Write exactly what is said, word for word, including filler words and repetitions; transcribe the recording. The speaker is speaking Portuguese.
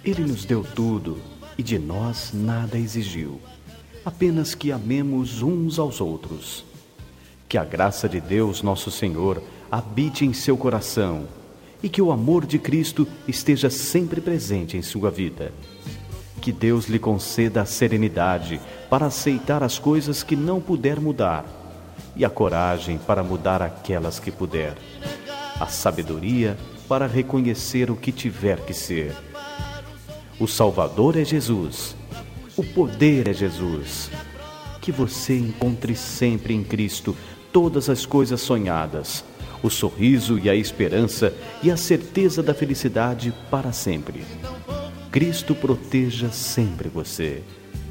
Ele nos deu tudo e de nós nada exigiu, apenas que amemos uns aos outros. Que a graça de Deus, nosso Senhor, habite em seu coração e que o amor de Cristo esteja sempre presente em sua vida. Que Deus lhe conceda a serenidade para aceitar as coisas que não puder mudar e a coragem para mudar aquelas que puder. A sabedoria para reconhecer o que tiver que ser. O Salvador é Jesus. O poder é Jesus. Que você encontre sempre em Cristo todas as coisas sonhadas, o sorriso e a esperança e a certeza da felicidade para sempre. Cristo proteja sempre você.